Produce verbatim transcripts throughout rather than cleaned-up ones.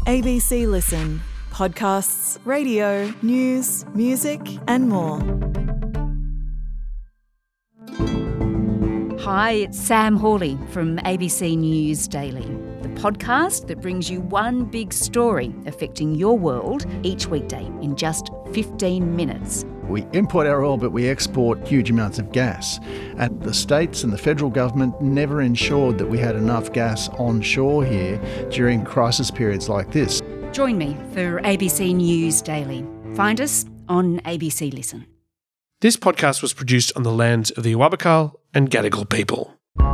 A B C Listen. Podcasts, radio, news, music and more. Hi, it's Sam Hawley from A B C News Daily, the podcast that brings you one big story affecting your world each weekday in just fifteen minutes. We import our oil, but we export huge amounts of gas. And the states and the federal government never ensured that we had enough gas onshore here during crisis periods like this. Join me for A B C News Daily. Find us on A B C Listen. This podcast was produced on the lands of the Awabakal and Gadigal people.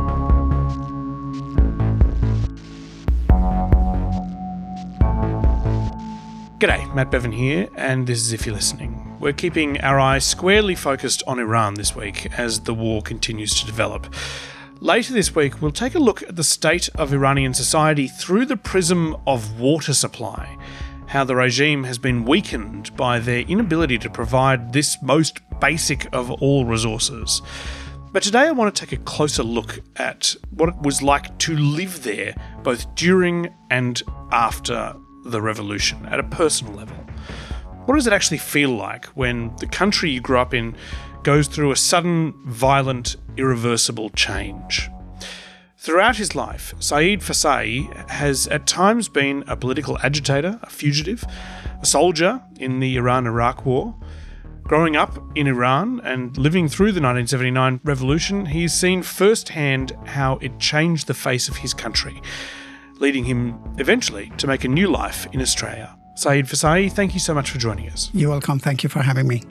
G'day, Matt Bevan here, and this is If You're Listening. We're keeping our eyes squarely focused on Iran this week as the war continues to develop. Later this week, we'll take a look at the state of Iranian society through the prism of water supply, how the regime has been weakened by their inability to provide this most basic of all resources. But today I want to take a closer look at what it was like to live there, both during and after the revolution, at a personal level. What does it actually feel like when the country you grew up in goes through a sudden, violent, irreversible change? Throughout his life, Saeed Fasai has at times been a political agitator, a fugitive, a soldier in the Iran-Iraq War. Growing up in Iran and living through the nineteen seventy-nine revolution, he's seen firsthand how it changed the face of his country, leading him eventually to make a new life in Australia. Saeed Fasai, thank you so much for joining us. You're welcome. Thank you for having me.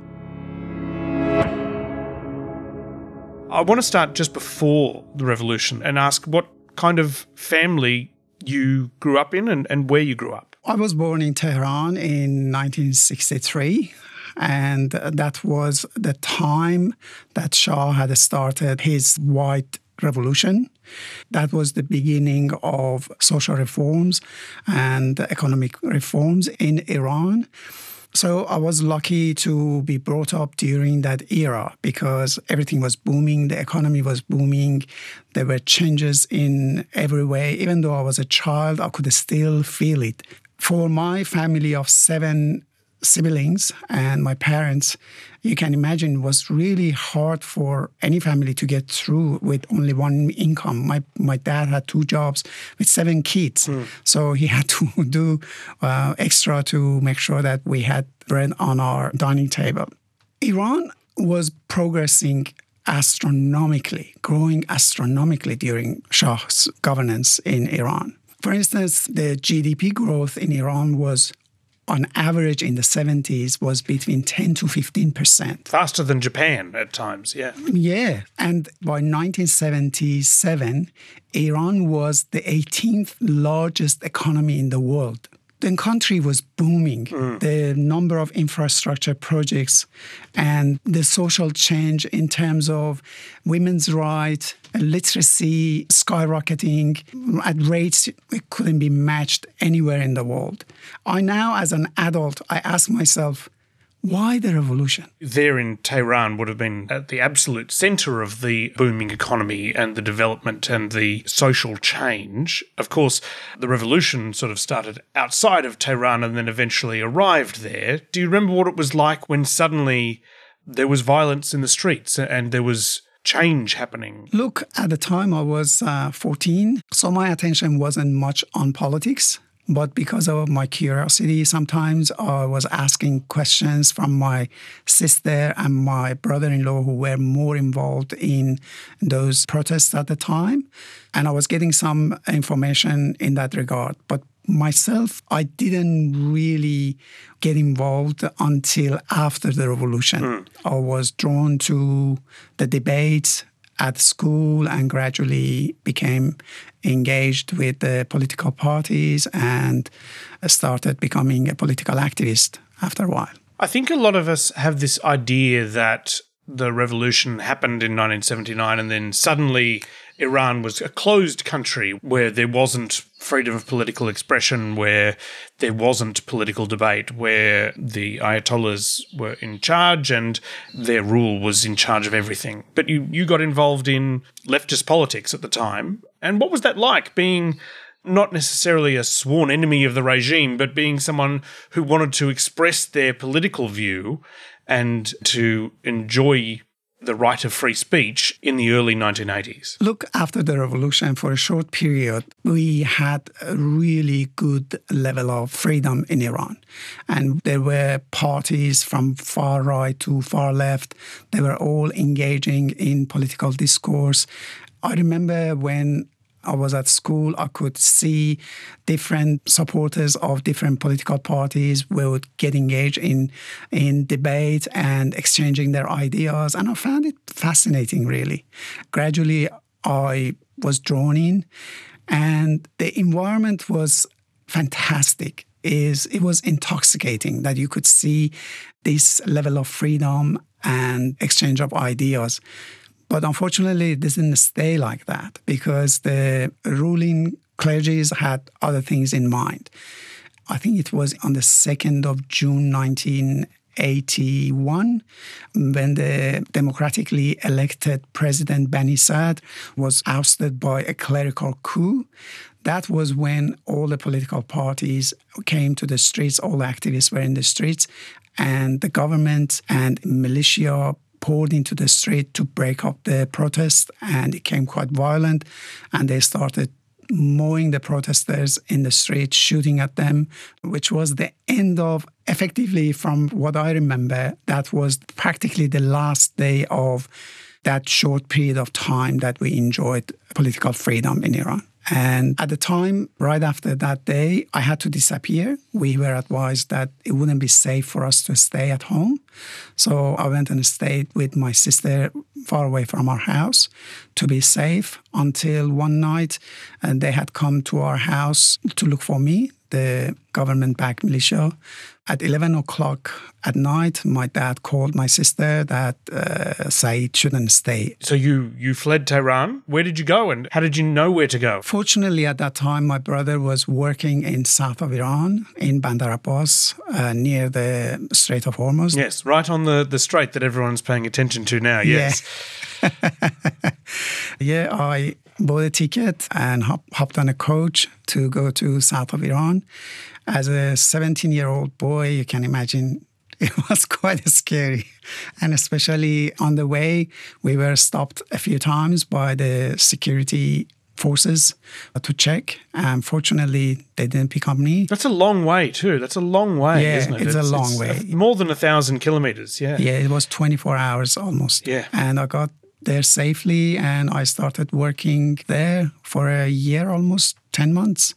I want to start just before the revolution and ask what kind of family you grew up in and, and where you grew up. I was born in Tehran in nineteen sixty-three, and that was the time that Shah had started his white revolution. That was the beginning of social reforms and economic reforms in Iran. So I was lucky to be brought up during that era because everything was booming, the economy was booming, there were changes in every way. Even though I was a child, I could still feel it. For my family of seven siblings and my parents, you can imagine it was really hard for any family to get through with only one income. My my dad had two jobs with seven kids. Mm. So he had to do uh, extra to make sure that we had bread on our dining table. Iran was progressing astronomically, growing astronomically during Shah's governance in Iran. For instance, the G D P growth in Iran was on average in the seventies was between ten to fifteen percent. Faster than Japan at times, yeah. Yeah. And by nineteen seventy-seven, Iran was the eighteenth largest economy in the world. The country was booming. Mm. The number of infrastructure projects and the social change in terms of women's rights, literacy skyrocketing at rates it couldn't be matched anywhere in the world. I now, as an adult, I ask myself, why the revolution? There in Tehran would have been at the absolute centre of the booming economy and the development and the social change. Of course, the revolution sort of started outside of Tehran and then eventually arrived there. Do you remember what it was like when suddenly there was violence in the streets and there was change happening? Look, at the time I was uh, fourteen, so my attention wasn't much on politics. But because of my curiosity, sometimes I was asking questions from my sister and my brother-in-law who were more involved in those protests at the time. And I was getting some information in that regard. But myself, I didn't really get involved until after the revolution. Mm. I was drawn to the debates at school and gradually became engaged with the political parties and started becoming a political activist after a while. I think a lot of us have this idea that the revolution happened in nineteen seventy-nine and then suddenly Iran was a closed country where there wasn't freedom of political expression, where there wasn't political debate, where the Ayatollahs were in charge and their rule was in charge of everything. But you, you got involved in leftist politics at the time. And what was that like, being not necessarily a sworn enemy of the regime, but being someone who wanted to express their political view and to enjoy the right of free speech in the early nineteen eighties. Look, after the revolution, for a short period, we had a really good level of freedom in Iran. And there were parties from far right to far left. They were all engaging in political discourse. I remember when I was at school, I could see different supporters of different political parties would get engaged in, in debate and exchanging their ideas. And I found it fascinating, really. Gradually, I was drawn in, and the environment was fantastic. Is It was intoxicating that you could see this level of freedom and exchange of ideas. But unfortunately, it didn't stay like that because the ruling clergies had other things in mind. I think it was on the second of June nineteen eighty-one when the democratically elected President Bani Sadr was ousted by a clerical coup. That was when all the political parties came to the streets, all the activists were in the streets, and the government and militia poured into the street to break up the protest, and it became quite violent, and they started mowing the protesters in the street, shooting at them, which was the end of, effectively, from what I remember, that was practically the last day of that short period of time that we enjoyed political freedom in Iran. And at the time, right after that day, I had to disappear. We were advised that it wouldn't be safe for us to stay at home. So I went and stayed with my sister far away from our house to be safe until one night and they had come to our house to look for me, the government-backed militia. At eleven o'clock at night, my dad called my sister that uh, Saeed shouldn't stay. So you, you fled Tehran. Where did you go and how did you know where to go? Fortunately, at that time, my brother was working in south of Iran, in Bandar Abbas, uh, near the Strait of Hormuz. Yes, right on the, the strait that everyone's paying attention to now, yes. Yeah, yeah I bought a ticket and hop, hopped on a coach to go to south of Iran. As a seventeen-year-old boy, you can imagine it was quite scary. And especially on the way, we were stopped a few times by the security forces to check. And fortunately, they didn't pick up me. That's a long way too. That's a long way, yeah, isn't it? It's, it's a long it's way. A, more than a thousand kilometres, yeah. Yeah, it was twenty-four hours almost. Yeah. And I got there safely and I started working there for a year, almost ten months.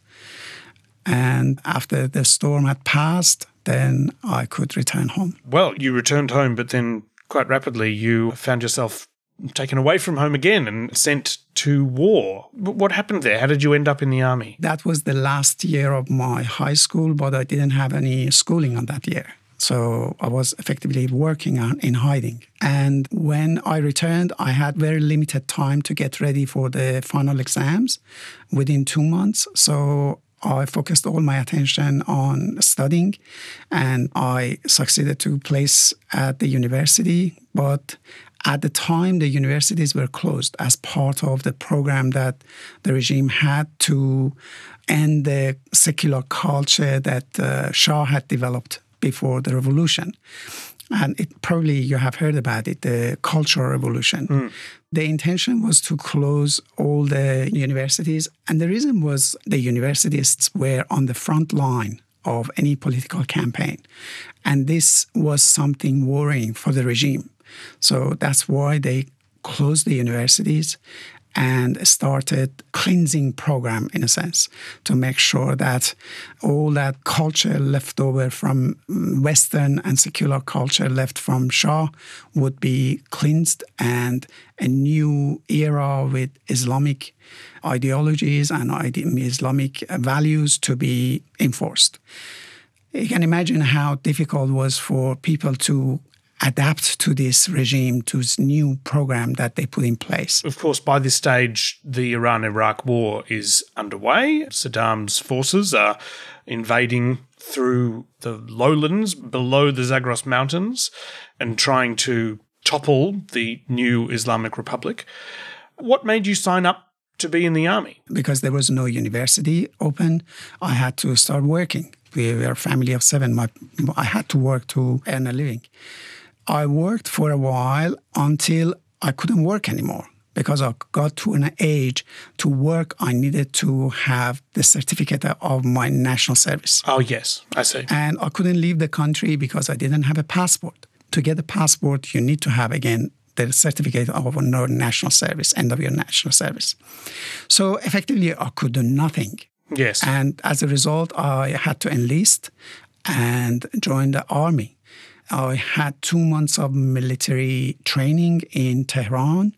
And after the storm had passed, then I could return home. Well, you returned home, but then quite rapidly you found yourself taken away from home again and sent to war. What happened there? How did you end up in the army? That was the last year of my high school, but I didn't have any schooling on that year. So I was effectively working on, in hiding. And when I returned, I had very limited time to get ready for the final exams within two months. So I focused all my attention on studying, and I succeeded to place at the university. But at the time, the universities were closed as part of the program that the regime had to end the secular culture that uh, Shah had developed before the revolution. And it probably you have heard about it, the Cultural Revolution. Mm. The intention was to close all the universities. And the reason was the universities were on the front line of any political campaign. And this was something worrying for the regime. So that's why they closed the universities and started cleansing program, in a sense, to make sure that all that culture left over from Western and secular culture left from Shah would be cleansed and a new era with Islamic ideologies and Islamic values to be enforced. You can imagine how difficult it was for people to adapt to this regime, to this new program that they put in place. Of course, by this stage, the Iran-Iraq war is underway. Saddam's forces are invading through the lowlands below the Zagros Mountains and trying to topple the new Islamic Republic. What made you sign up to be in the army? Because there was no university open, I had to start working. We were a family of seven. My, I had to work to earn a living. I worked for a while until I couldn't work anymore. Because I got to an age to work, I needed to have the certificate of my national service. Oh, yes, I see. And I couldn't leave the country because I didn't have a passport. To get a passport, you need to have, again, the certificate of your national service, end of your national service. So effectively, I could do nothing. Yes. And as a result, I had to enlist and join the army. I had two months of military training in Tehran.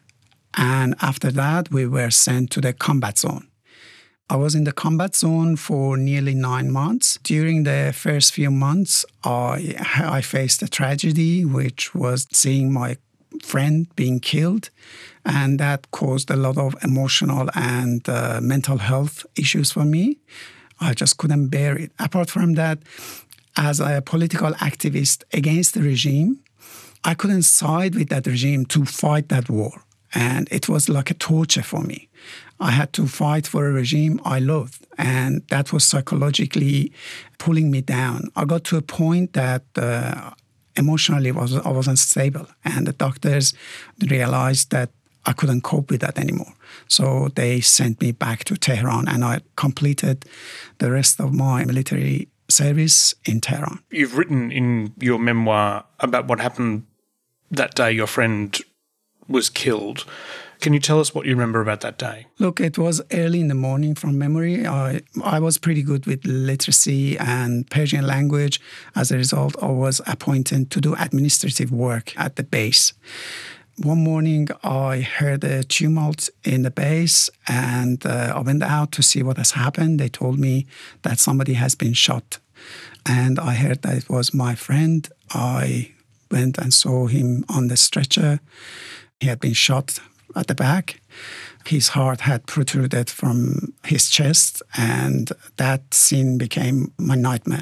And after that, we were sent to the combat zone. I was in the combat zone for nearly nine months. During the first few months, I, I faced a tragedy, which was seeing my friend being killed. And that caused a lot of emotional and uh, mental health issues for me. I just couldn't bear it. Apart from that, as a political activist against the regime, I couldn't side with that regime to fight that war. And it was like a torture for me. I had to fight for a regime I loved, and that was psychologically pulling me down. I got to a point that uh, emotionally was, I wasn't stable, and the doctors realized that I couldn't cope with that anymore. So they sent me back to Tehran, and I completed the rest of my military service in Tehran. You've written in your memoir about what happened that day your friend was killed. Can you tell us what you remember about that day? Look, it was early in the morning from memory. I, I was pretty good with literacy and Persian language. As a result, I was appointed to do administrative work at the base. One morning, I heard a tumult in the base, and uh, I went out to see what has happened. They told me that somebody has been shot. And I heard that it was my friend. I went and saw him on the stretcher. He had been shot at the back. His heart had protruded from his chest, and that scene became my nightmare.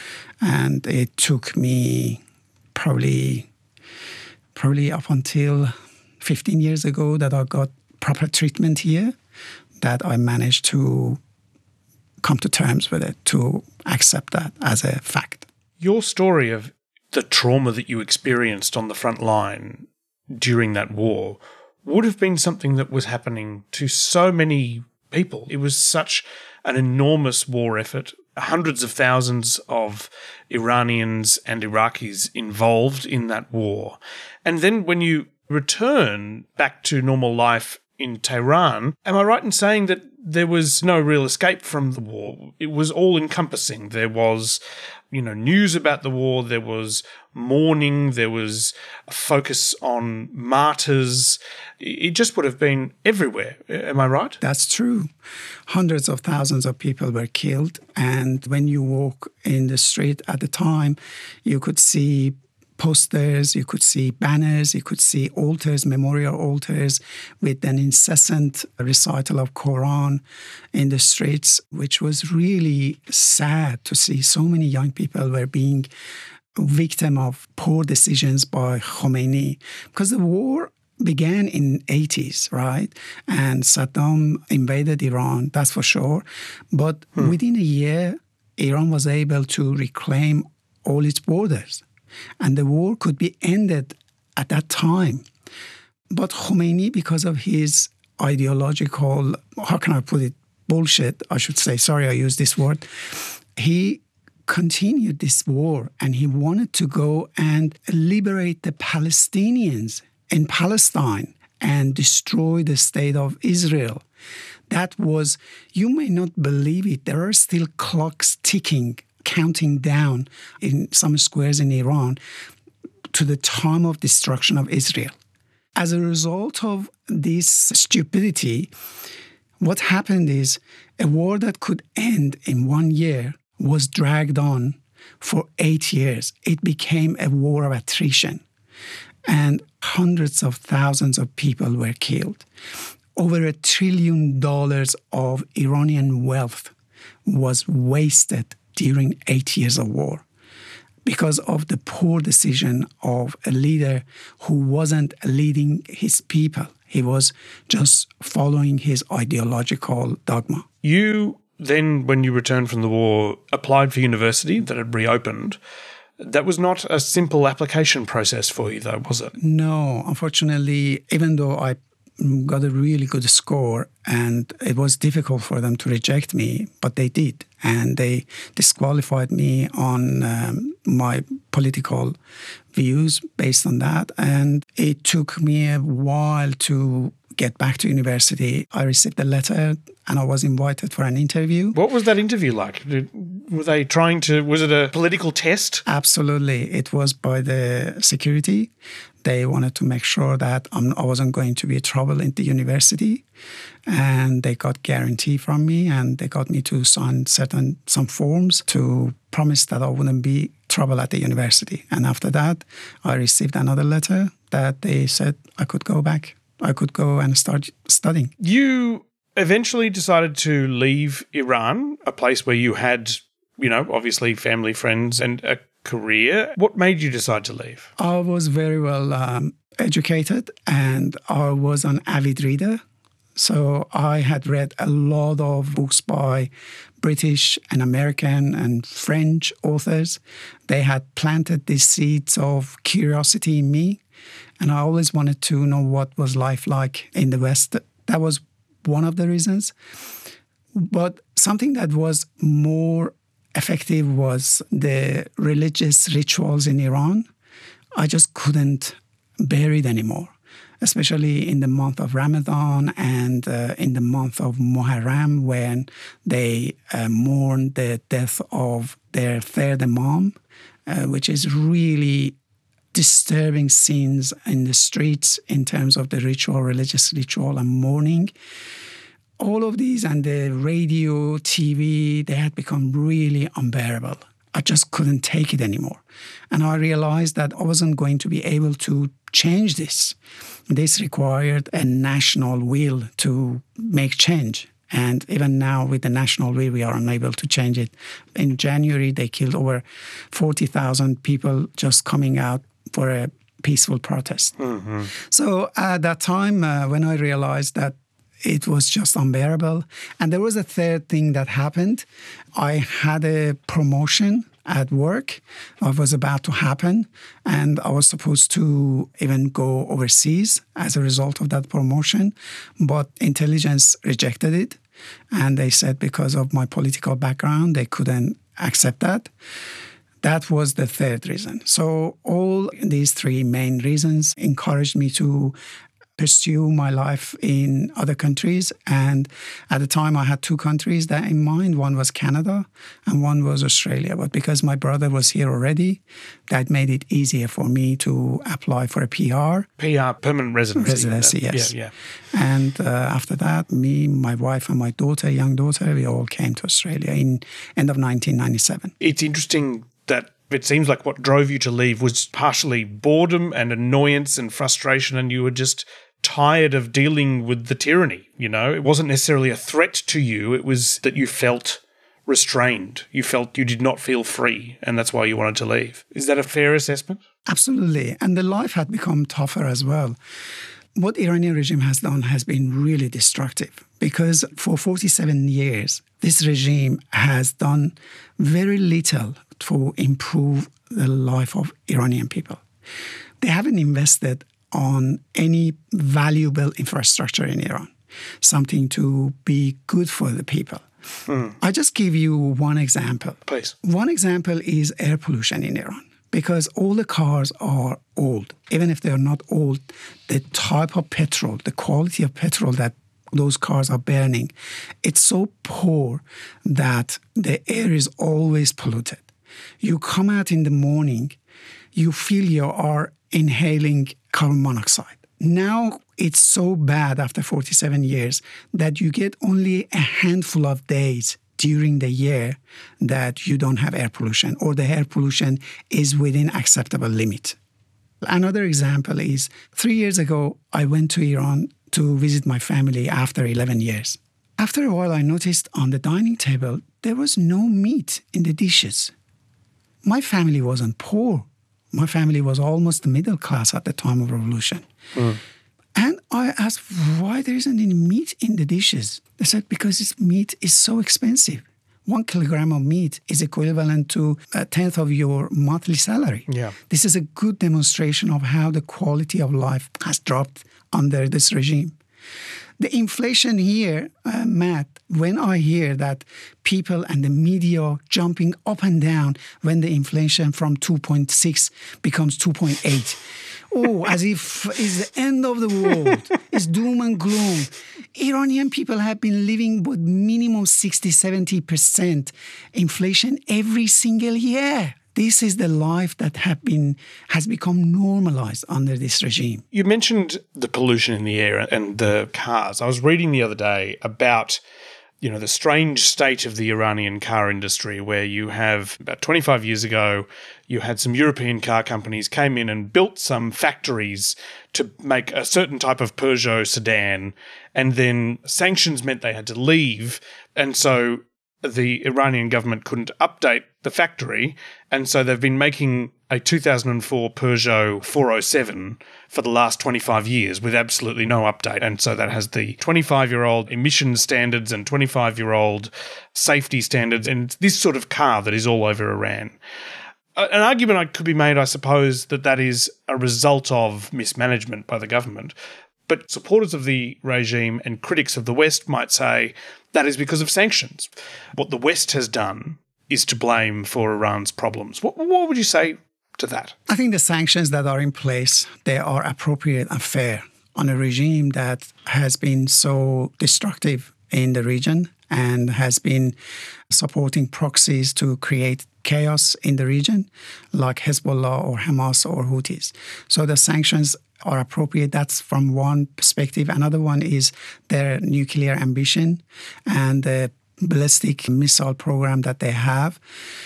And it took me probably, probably up until fifteen years ago that I got proper treatment here, that I managed to come to terms with it, to accept that as a fact. Your story of the trauma that you experienced on the front line during that war would have been something that was happening to so many people. It was such an enormous war effort, hundreds of thousands of Iranians and Iraqis involved in that war. And then when you return back to normal life in Tehran, am I right in saying that there was no real escape from the war? It was all-encompassing. There was, you know, news about the war, there was mourning, there was a focus on martyrs. It just would have been everywhere. Am I right? That's true. Hundreds of thousands of people were killed, and when you walk in the street at the time, you could see posters, you could see banners, you could see altars, memorial altars with an incessant recital of Quran in the streets, which was really sad to see. So many young people were being victim of poor decisions by Khomeini, because the war began in eighties, right? And Saddam invaded Iran, that's for sure. But hmm. within a year, Iran was able to reclaim all its borders. And the war could be ended at that time. But Khomeini, because of his ideological, how can I put it, bullshit, I should say, sorry I use this word, he continued this war, and he wanted to go and liberate the Palestinians in Palestine and destroy the state of Israel. That was, you may not believe it, there are still clocks ticking, counting down in some squares in Iran to the time of destruction of Israel. As a result of this stupidity, what happened is a war that could end in one year was dragged on for eight years. It became a war of attrition, and hundreds of thousands of people were killed. Over a trillion dollars of Iranian wealth was wasted during eight years of war because of the poor decision of a leader who wasn't leading his people. He was just following his ideological dogma. You then, when you returned from the war, applied for university that had reopened. That was not a simple application process for you, though, was it? No, unfortunately, even though I got a really good score and it was difficult for them to reject me, but they did. And they disqualified me on um, my political views based on that. And it took me a while to get back to university. I received a letter and I was invited for an interview. What was that interview like? Did, were they trying to, was it a political test? Absolutely. It was by the security. They wanted to make sure that I'm, I wasn't going to be trouble in the university. And they got guarantee from me and they got me to sign certain, some forms to promise that I wouldn't be trouble at the university. And after that, I received another letter that they said I could go back. I could go and start studying. You eventually decided to leave Iran, a place where you had, you know, obviously family, friends and a career. What made you decide to leave? I was very well um, educated and I was an avid reader. So I had read a lot of books by British and American and French authors. They had planted these seeds of curiosity in me. And I always wanted to know what was life like in the West. That was one of the reasons. But something that was more effective was the religious rituals in Iran. I just couldn't bear it anymore, especially in the month of Ramadan and uh, in the month of Muharram when they uh, mourn the death of their third Imam, uh, which is really disturbing scenes in the streets in terms of the ritual, religious ritual and mourning. All of these and the radio, T V, they had become really unbearable. I just couldn't take it anymore. And I realized that I wasn't going to be able to change this. This required a national will to make change. And even now with the national will, we are unable to change it. In January, they killed over forty thousand people just coming out for a peaceful protest. Mm-hmm. So at that time, uh, when I realized that it was just unbearable. And there was a third thing that happened. I had a promotion at work. It was about to happen. And I was supposed to even go overseas as a result of that promotion. But intelligence rejected it. And they said because of my political background, they couldn't accept that. That was the third reason. So all these three main reasons encouraged me to pursue my life in other countries. And at the time, I had two countries that in mind. One was Canada and one was Australia. But because my brother was here already, that made it easier for me to apply for a P R. P R, permanent residency. Residency, yes. Yeah, yeah. And uh, after that, me, my wife and my daughter, young daughter, we all came to Australia in end of nineteen ninety-seven. It's interesting that it seems like what drove you to leave was partially boredom and annoyance and frustration, and you were just tired of dealing with the tyranny, you know? It wasn't necessarily a threat to you. It was that you felt restrained. You felt you did not feel free, and that's why you wanted to leave. Is that a fair assessment? Absolutely. And the life had become tougher as well. What Iranian regime has done has been really destructive because for forty-seven years, this regime has done very little to improve the life of Iranian people. They haven't invested on any valuable infrastructure in Iran, something to be good for the people. Mm. I just give you one example. Please. One example is air pollution in Iran. Because all the cars are old. Even if they're not old, the type of petrol, the quality of petrol that those cars are burning, it's so poor that the air is always polluted. You come out in the morning, you feel you are inhaling carbon monoxide. Now it's so bad after forty-seven years that you get only a handful of days during the year that you don't have air pollution or the air pollution is within acceptable limit. Another example is three years ago, I went to Iran to visit my family after eleven years. After a while, I noticed on the dining table, there was no meat in the dishes. My family wasn't poor. My family was almost middle class at the time of revolution. Mm. And I asked, why there isn't any meat in the dishes? They said, because this meat is so expensive. One kilogram of meat is equivalent to a tenth of your monthly salary. Yeah. This is a good demonstration of how the quality of life has dropped under this regime. The inflation here, uh, Matt, when I hear that people and the media jumping up and down when the inflation from two point six becomes two point eight, oh, as if it's the end of the world, it's doom and gloom. Iranian people have been living with minimum sixty, seventy percent inflation every single year. This is the life that have been has become normalized under this regime. You mentioned the pollution in the air and the cars. I was reading the other day about, you know, the strange state of the Iranian car industry, where you have about twenty-five years ago, you had some European car companies came in and built some factories to make a certain type of Peugeot sedan, and then sanctions meant they had to leave, and so the Iranian government couldn't update the factory, and so they've been making a two thousand four Peugeot four oh seven for the last twenty-five years with absolutely no update. And so that has the twenty-five-year-old emission standards and twenty-five-year-old safety standards, and it's this sort of car that is all over Iran. An argument could be made, I suppose, that that is a result of mismanagement by the government. But supporters of the regime and critics of the West might say that is because of sanctions. What the West has done is to blame for Iran's problems. What, what would you say to that? I think the sanctions that are in place, they are appropriate and fair on a regime that has been so destructive in the region and has been supporting proxies to create chaos in the region, like Hezbollah or Hamas or Houthis. So the sanctions are appropriate. That's from one perspective. Another one is their nuclear ambition and the ballistic missile program that they have.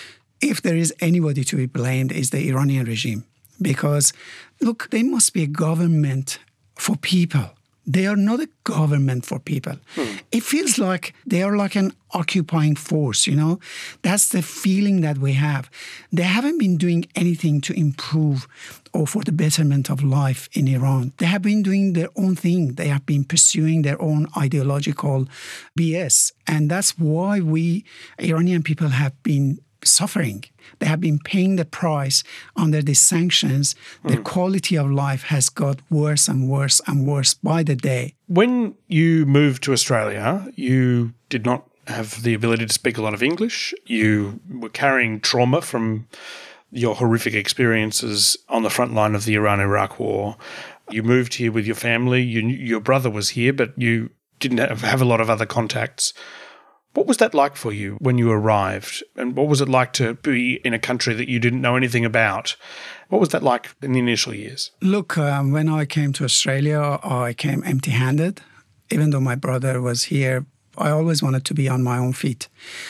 If there is anybody to be blamed, is the Iranian regime. Because, look, they must be a government for people. They are not a government for people. Hmm. It feels like they are like an occupying force, you know? That's the feeling that we have. They haven't been doing anything to improve or for the betterment of life in Iran. They have been doing their own thing. They have been pursuing their own ideological B S. And that's why we, Iranian people, have been suffering. They have been paying the price under these sanctions. Mm. Their quality of life has got worse and worse and worse by the day. When you moved to Australia, you did not have the ability to speak a lot of English. You were carrying trauma from your horrific experiences on the front line of the Iran-Iraq war. You moved here with your family. You, your brother was here, but you didn't have, have a lot of other contacts. What was that like for you when you arrived? And what was it like to be in a country that you didn't know anything about? What was that like in the initial years? Look, um, when I came to Australia, I came empty-handed. Even though my brother was here, I always wanted to be on my own feet.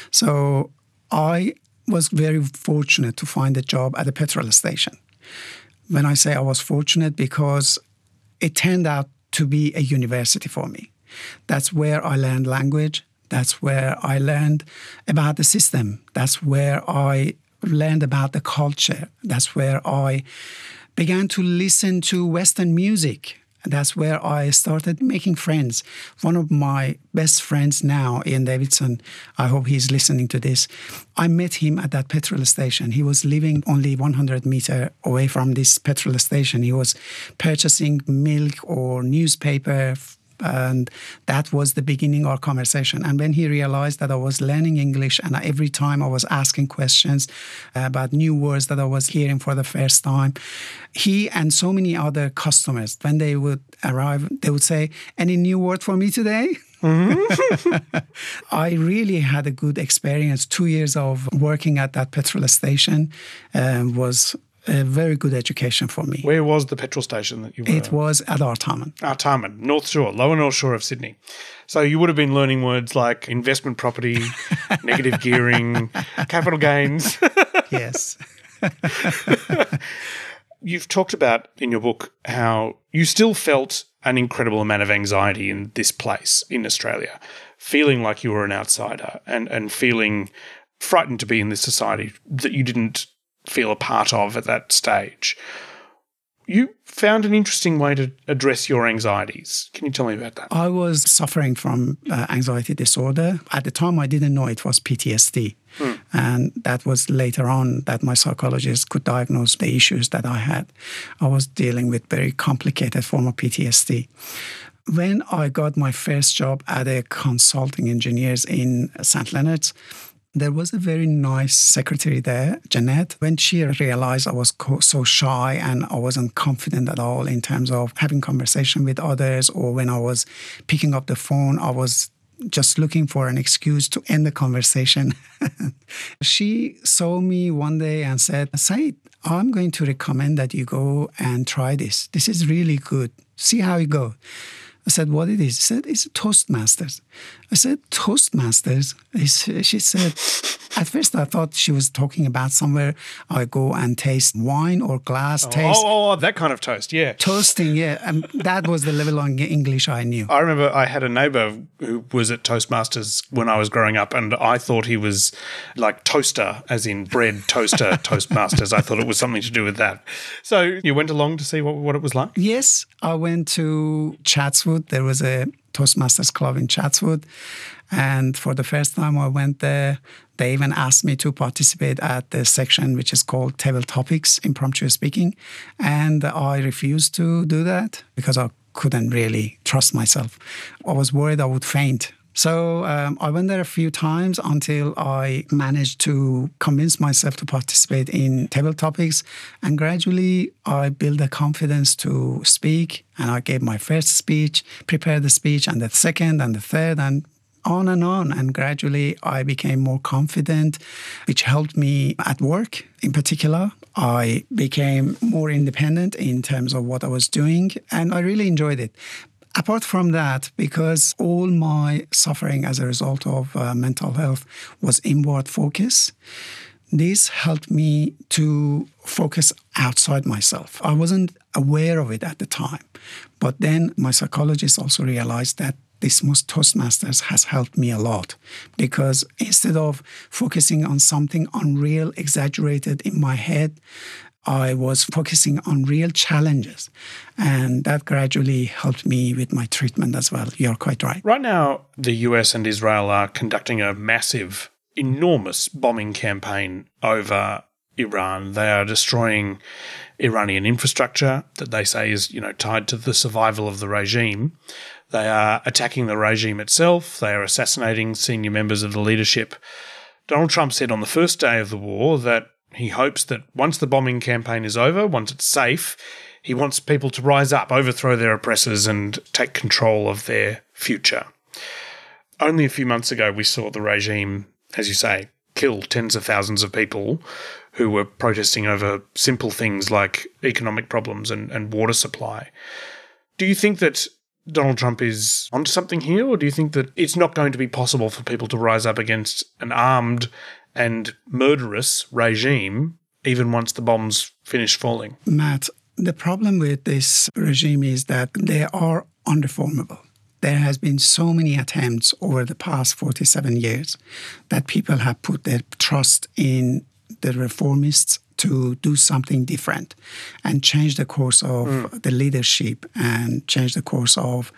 So I was very fortunate to find a job at a petrol station. When I say I was fortunate, because it turned out to be a university for me. That's where I learned language. That's where I learned about the system. That's where I learned about the culture. That's where I began to listen to Western music. That's where I started making friends. One of my best friends now, Ian Davidson, I hope he's listening to this. I met him at that petrol station. He was living only one hundred meters away from this petrol station. He was purchasing milk or newspaper, and that was the beginning of our conversation. And when he realized that I was learning English, and every time I was asking questions about new words that I was hearing for the first time, he and so many other customers, when they would arrive, they would say, "Any new word for me today?" Mm-hmm. I really had a good experience. Two years of working at that petrol station uh, was a very good education for me. Where was the petrol station that you were? It was at Artarmon. Artarmon, North Shore, lower North Shore of Sydney. So you would have been learning words like investment property, negative gearing, capital gains. Yes. You've talked about in your book how you still felt an incredible amount of anxiety in this place in Australia, feeling like you were an outsider and, and feeling frightened to be in this society that you didn't feel a part of at that stage. you found an interesting way to address your anxieties. Can you tell me about that? I was suffering from uh, anxiety disorder. At the time, I didn't know it was P T S D. Hmm. And that was later on that my psychologist could diagnose the issues that I had. I was dealing with very complicated form of P T S D. When I got my first job at a consulting engineers in Saint Leonard's, there was a very nice secretary there, Jeanette. When she realized I was so shy and I wasn't confident at all in terms of having conversation with others, or when I was picking up the phone, I was just looking for an excuse to end the conversation. She saw me one day and said, Saeed, I'm going to recommend that you go and try this. This is really good. See how it goes. I said, what it is? She said, it's Toastmasters. I said, Toastmasters? She said, at first I thought she was talking about somewhere I go and taste wine or glass oh, taste. Oh, oh, that kind of toast, yeah. Toasting, yeah. And that was the level of English I knew. I remember I had a neighbour who was at Toastmasters when I was growing up, and I thought he was like toaster, as in bread toaster Toastmasters. I thought it was something to do with that. So you went along to see what, what it was like? Yes, I went to Chatswood. There was a Toastmasters club in Chatswood. And for the first time I went there, they even asked me to participate at the section which is called Table Topics, Impromptu Speaking. And I refused to do that because I couldn't really trust myself. I was worried I would faint. So um, I went there a few times until I managed to convince myself to participate in Table Topics. And gradually I built a confidence to speak. And I gave my first speech, prepared the speech, and the second and the third, and on and on. And gradually I became more confident, which helped me at work in particular. I became more independent in terms of what I was doing, and I really enjoyed it. Apart from that, because all my suffering as a result of uh, mental health was inward focus, this helped me to focus outside myself. I wasn't aware of it at the time. But then my psychologist also realized that this Toastmasters has helped me a lot, because instead of focusing on something unreal, exaggerated in my head, I was focusing on real challenges. And that gradually helped me with my treatment as well. You're quite right. Right now, the U S and Israel are conducting a massive, enormous bombing campaign over Iran. They are destroying Iranian infrastructure that they say is, you know, tied to the survival of the regime. They are attacking the regime itself. They are assassinating senior members of the leadership. Donald Trump said on the first day of the war that he hopes that once the bombing campaign is over, once it's safe, he wants people to rise up, overthrow their oppressors, and take control of their future. Only a few months ago, we saw the regime, as you say, kill tens of thousands of people who were protesting over simple things like economic problems and, and water supply. Do you think that Donald Trump is onto something here, or do you think that it's not going to be possible for people to rise up against an armed and murderous regime even once the bombs finish falling? Matt, the problem with this regime is that they are unreformable. There has been so many attempts over the past forty-seven years that people have put their trust in the reformists to do something different and change the course of mm. the leadership and change the course of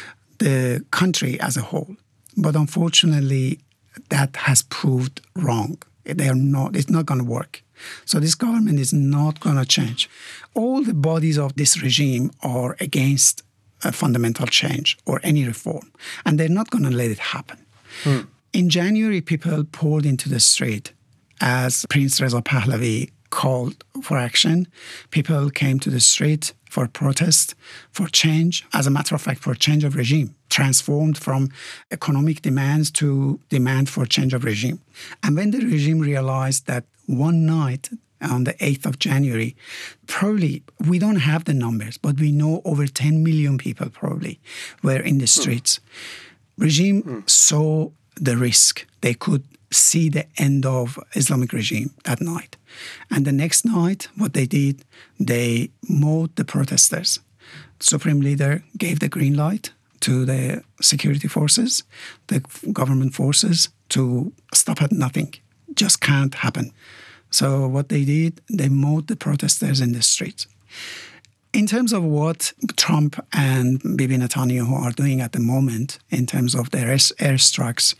the country as a whole. But unfortunately, that has proved wrong. They are not, it's not going to work. So this government is not going to change. All the bodies of this regime are against a fundamental change or any reform, and they're not going to let it happen. Mm. In January, people poured into the street as Prince Reza Pahlavi called for action. People came to the street for protest, for change. As a matter of fact, for change of regime, transformed from economic demands to demand for change of regime. And when the regime realized that one night, on the eighth of January, probably, we don't have the numbers, but we know over ten million people probably were in the streets. Mm. Regime mm. saw the risk. They could see the end of Islamic regime that night. And the next night, what they did, they mowed the protesters. The Supreme Leader gave the green light to the security forces, the government forces, to stop at nothing. Just can't happen. So what they did, they mowed the protesters in the streets. In terms of what Trump and Bibi Netanyahu are doing at the moment in terms of their airstrikes,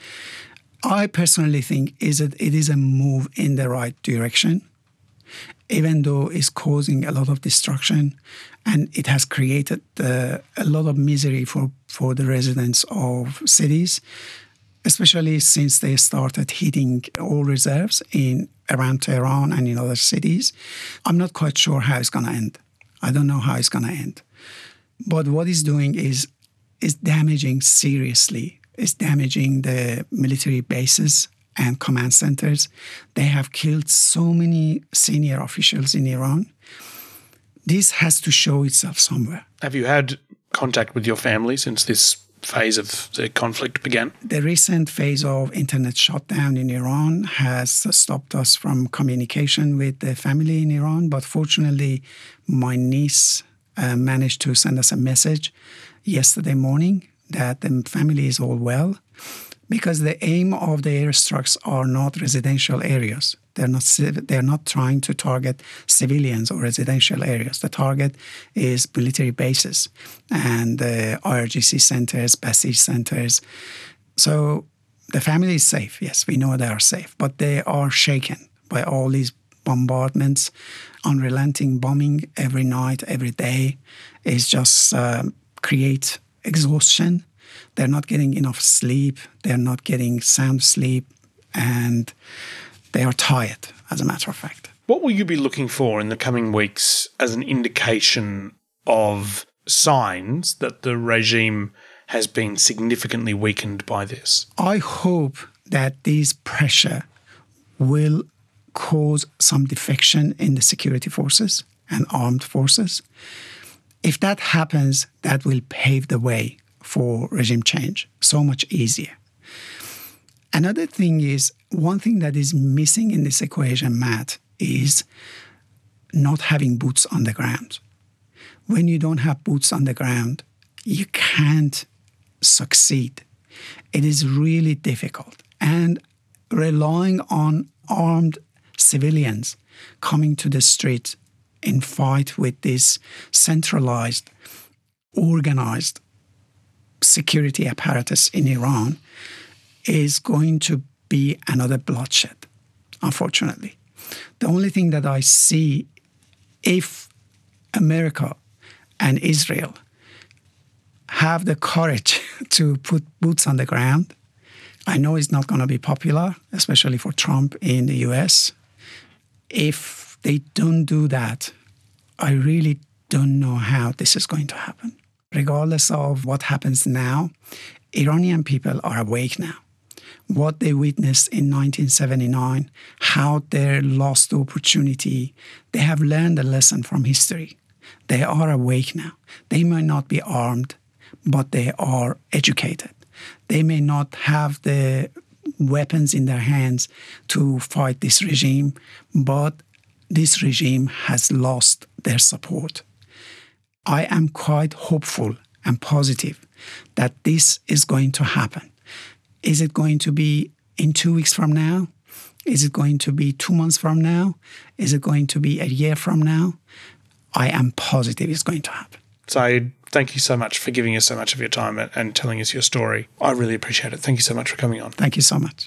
I personally think is that it is a move in the right direction, even though it's causing a lot of destruction and it has created uh, a lot of misery for, for the residents of cities, especially since they started hitting oil reserves in around Tehran and in other cities. I'm not quite sure how it's going to end. I don't know how it's going to end. But what it's doing is, is damaging seriously. It's damaging the military bases and command centers. They have killed so many senior officials in Iran. This has to show itself somewhere. Have you had contact with your family since this phase of the conflict began? The recent phase of internet shutdown in Iran has stopped us from communication with the family in Iran. But fortunately, my niece uh, managed to send us a message yesterday morning that the family is all well, because the aim of the airstrikes are not residential areas. They're not they're not trying to target civilians or residential areas. The target is military bases and uh, I R G C centers, Basij centers. So the family is safe. Yes, we know they are safe, but they are shaken by all these bombardments, unrelenting bombing every night, every day. Is just uh, create exhaustion. They're not getting enough sleep. They're not getting sound sleep, and they are tired, as a matter of fact. What will you be looking for in the coming weeks as an indication of signs that the regime has been significantly weakened by this? I hope that this pressure will cause some defection in the security forces and armed forces. If that happens, that will pave the way for regime change so much easier. Another thing is, one thing that is missing in this equation, Matt, is not having boots on the ground. When you don't have boots on the ground, you can't succeed. It is really difficult. And relying on armed civilians coming to the street in fight with this centralized, organized security apparatus in Iran is going to be another bloodshed, unfortunately. The only thing that I see, if America and Israel have the courage to put boots on the ground, I know it's not going to be popular, especially for Trump in the U S. If they don't do that, I really don't know how this is going to happen. Regardless of what happens now, Iranian people are awake now. What they witnessed in nineteen seventy-nine, how they lost the opportunity, they have learned a lesson from history. They are awake now. They may not be armed, but they are educated. They may not have the weapons in their hands to fight this regime, but this regime has lost their support. I am quite hopeful and positive that this is going to happen. Is it going to be in two weeks from now? Is it going to be two months from now? Is it going to be a year from now? I am positive it's going to happen. Saeed, thank you so much for giving us so much of your time and telling us your story. I really appreciate it. Thank you so much for coming on. Thank you so much.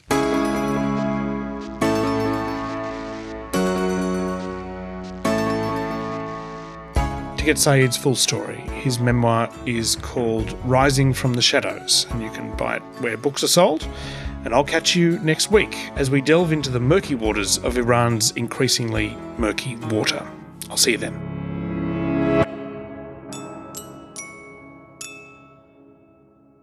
To get Saeed's full story, his memoir is called Rising from the Shadows, and you can buy it where books are sold. And I'll catch you next week as we delve into the murky waters of Iran's increasingly murky water. I'll see you then.